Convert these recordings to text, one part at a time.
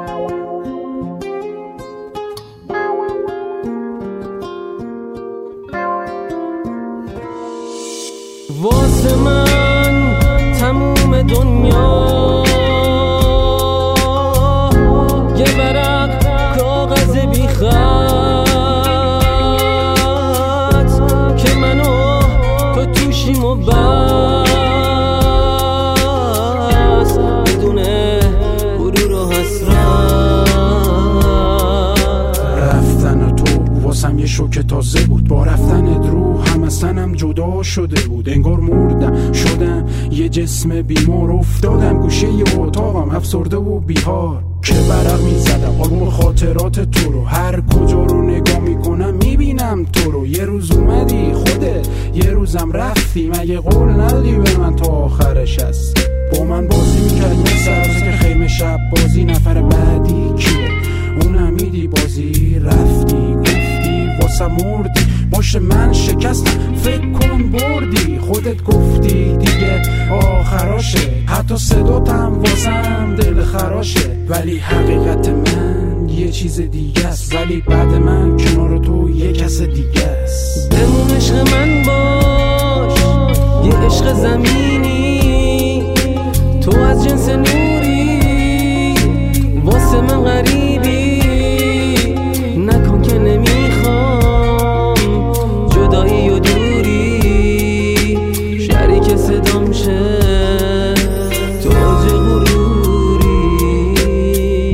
واسه من تموم دنیا یه ورق کاغذ بیخط که منو تو توشیم و بس بدون غرور و حسرت. رفتن تو واسم یه شوک تازه بود، با رفتن درو همه سنم جدا شده بود. انگار مردم شدم یه جسم بیمار، افتادم گوشه یه اتاقم افسرده و بیهار که برق میزدم آروم خاطرات تو رو. هر کجا رو نگاه میکنم میبینم تو رو. یه روز اومدی خودت، یه روزم رفتی، مگه قول ندادی به من تا آخرش هست؟ با من بازی میکردی مثل که خیمه شب بازی، نفر بعدی کیه؟ اونم میدی بازی رفتی گفتی واسه مردی. باشه من شکستم فکر کن بردی، خودت گفتی دیگه آخراشه، حتی صداتم واسم دل خراشه. ولی حقیقت من یه چیز دیگه است، ولی بعد من کنار تو یه کس دیگه است. بمون عشق من باش، یه عشق زمینی، تو از جنس نوری واسه من غریبی. نکن که نمیخوام جدایی و دوری، شریک صدام شه تاج غروری.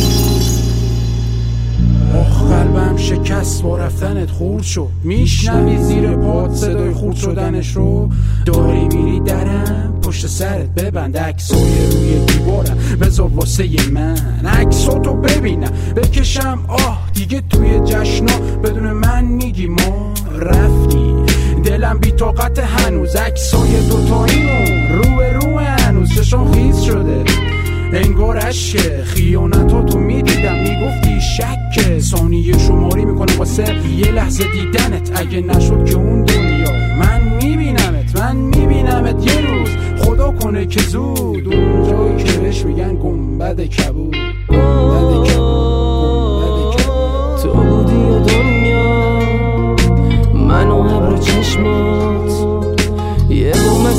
قلبم شکست با رفتنت خورد شد، میشنوی زیر پات صدای خورد شدنش رو. داری میری درم پشت سرت ببند، عکسای روی دیوارم بذار واسه من، عکساتو ببینم بکشم آه دیگه توی جشنا بدون من میگی ما رفتی. دلم بی طاقت هنوز، عکسای دوتاییمون رو به رو هنوز، چشام خیز شده انگار عشق خیانتاتو میدیدم. میگفتی شک ثانیه شماری میکنم واسه یه لحظه دیدنت، اگه نشد که اون دنیا من میبینمت یه روز، خدا کنه که زود، اونجایی که بهش میگن گنبد کبود. تو بودی و دنیا من و ابر چشمات، یه بوم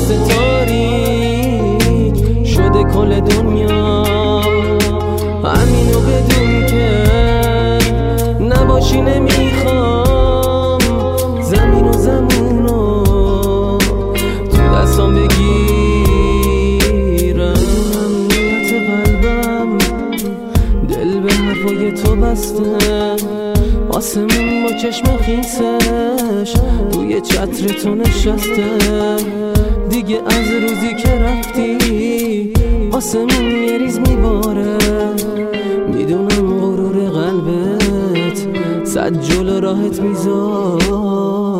ستاری شده کل دنیا. همینو بدون که نباشی نمیخوام زمین و زمونو تو دستام بگیرم. نیت قلبم دل به حرفای تو بسته، آسمون با چشم خیسش روی چتر تو نشسته. دیگه از روزی که رفتی آسمون یه ریز میباره. میدونم غرور قلبت صد جلو راحت میذاره.